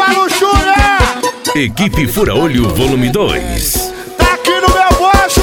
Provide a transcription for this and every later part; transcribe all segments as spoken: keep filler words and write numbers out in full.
luxúria! Equipe Fura Olho Volume dois. Tá aqui no meu bolso!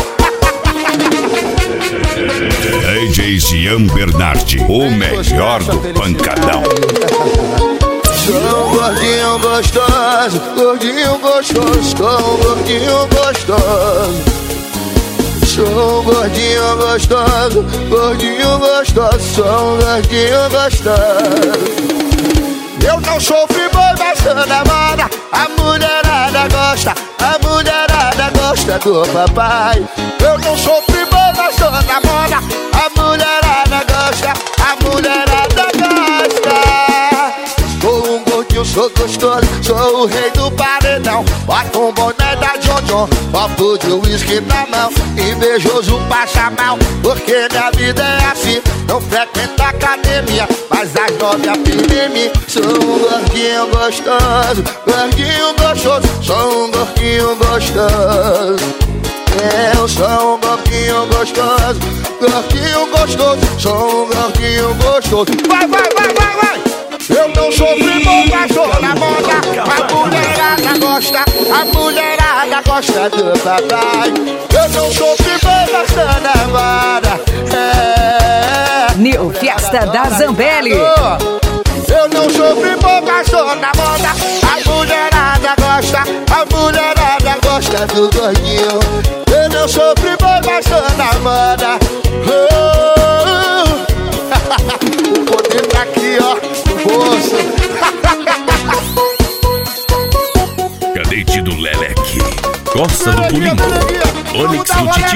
D J Jean Bernardi, o melhor do pancadão. Sou um gordinho gostoso, gordinho gostoso, sou um gordinho gostoso. Sou um gordinho gostoso, gordinho gostoso, sou um gordinho gostoso. Eu não sou friboi, mas tô na moda. A mulherada gosta, a mulherada gosta do papai. Eu não sou friboi, mas tô na moda. A mulherada gosta, a mulherada gosta. Sou um gordinho, sou gostoso, sou o rei do paredão. Bota um boné da John John, copo de uísque na mão, invejoso passa mal, porque minha vida é assim. Não frequento a academia, mas as novias pedem em mim. Sou um gordinho gostoso, gordinho gostoso, sou um gordinho gostoso. É, eu sou um gordinho gostoso, gordinho gostoso, sou um gordinho gostoso. Vai, vai, vai, vai, vai! Eu não sou friboi, mas tô na moda. A mulherada gosta, a mulherada gosta do papai. Eu não sou friboi, mas tô na moda. É... New Fiesta da Zambelli. Eu não sou friboi, mas tô na moda. A mulherada gosta, a mulherada gosta do gordinho. Eu não sou friboi, mas tô na moda. Oh, o poder tá aqui, ó. Cadete do Leleque, Costa do Pulinho, Onix do Titi.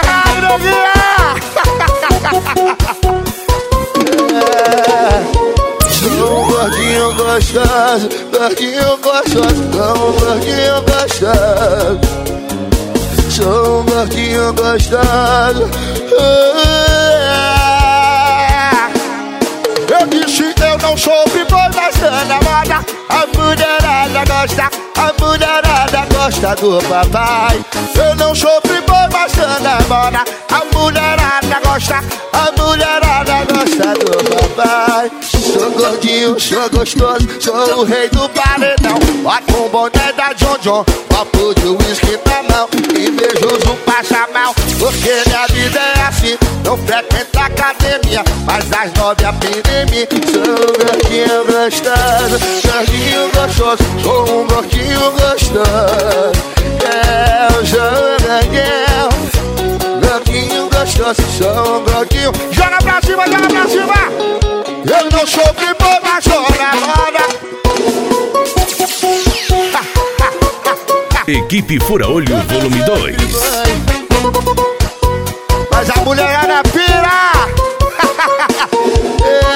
Sou um gordinho gostoso, gordinho gostoso, sou um gordinho gostoso. Sou um gordinho gostoso. Eu disse eu não sou friboi, mas tô na moda. A mulherada gosta, a mulherada gosta do papai. Eu não sou friboi, mas tô na moda. A mulherada gosta, a mulherada gosta do papai. Sou gordinho, sou gostoso, sou o rei do paredão. Bota um boné da John John, copo de uísque na mão, invejoso passa mal, porque minha vida é assim. Não frequento a academia, mas as novias pedem em mim. Sou um gordinho gostoso, gordinho gostoso, sou um gordinho gostoso. É, eu sou um gordinho, gordinho gostoso, sou um gordinho. Joga pra cima, joga pra cima! Eu não sou friboi, mas sou na moda. Equipe Fura Olho Volume dois. Mas a mulherada pira. É.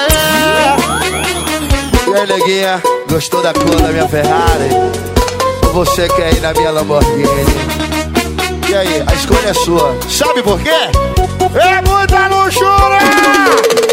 E aí, neguinha, gostou da cor da minha Ferrari? Ou você quer ir na minha Lamborghini? E aí, a escolha é sua. Sabe por quê? É muita luxúria!